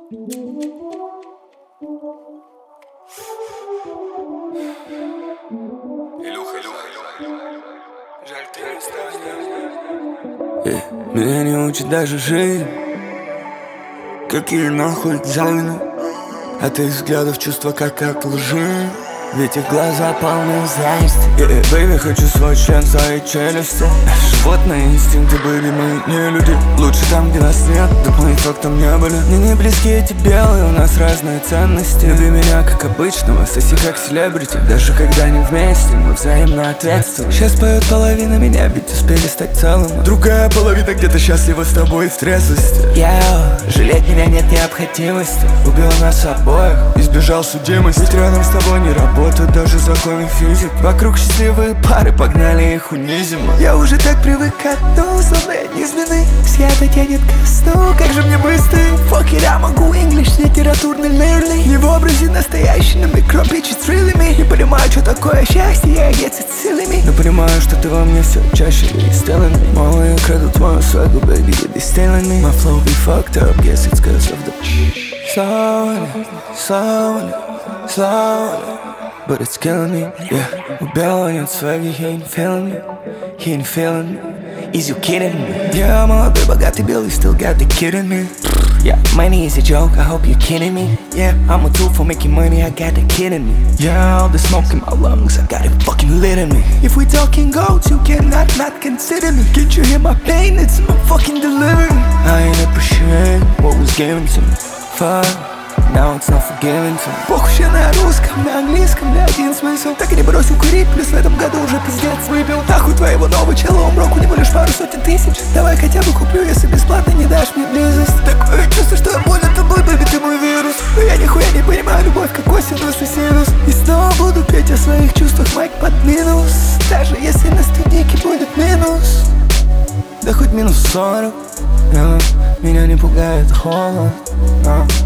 Жаль, ты не станешь. Меня не учит даже жизнь. Какие нахуй экзамены? От их взглядов чувства как от лжи. Ведь их глаза полны зависти. Бэйби, хочу свой член в своей челюсти. Животные инстинкты были мы не люди. Лучше там, где нас нет, да мы и фактом не были. Мне не близкие эти белые, у нас разные ценности. Люби меня как обычного, соси как селебрити. Даже когда не вместе, мы взаимно ответственны. Сейчас поет половина меня, ведь успели стать целым. Другая половина где-то счастлива с тобой в трезвости. Жалеть меня нет необходимости. Убил нас обоих, избежал судимости. Ведь рядом с тобой не работает даже законы физики. Вокруг счастливые пары, погнали их унизим. Я уже так привык к одному, словно я низменный. Свято тянет ко сну, как же мне быстро. Fuck it, я могу English, литературный лирли. Не в образе настоящий, на микропичи thrilling. Не понимаю, что такое счастье, я едь с целями. Но понимаю, что ты во мне все чаще и stealing me. Малые крадут мою свагу, baby, you be stealing me. My flow be fucked up, guess it's cause of the slowly, slowly, slowly. But it's killing me, yeah. Убил нет сваги, he ain't feeling me. He ain't feeling me. Is you kidding me? Yeah, молодой, богатый, белый, still got the kid in me. Yeah, money is a joke, I hope you're kidding me. Yeah, I'm a tool for making money, I got the kid in me. Yeah, all the smoke in my lungs, I got it fucking lit in me. If we talking goats, you cannot not consider me. Can't you hear my pain? It's my fucking delivery. I ain't appreciate what was given to me. Fuck. Now it's not forgiven to me. Похуй я на русском, на английском, для один смысл. Так и не бросил курить, плюс в этом году уже пиздец выпил. Нахуй твоего нового чела, умроку не будешь пару сотен тысяч. Давай хотя бы куплю, если бесплатно не дашь мне близость. Такое чувство, что я болен тобой, бэби, ты мой вирус. Но я нихуя не понимаю любовь, как косинус и синус. И снова буду петь о своих чувствах, майк под минус. Даже если на студийке будет минус. Да хоть минус 40, меня не пугает холод.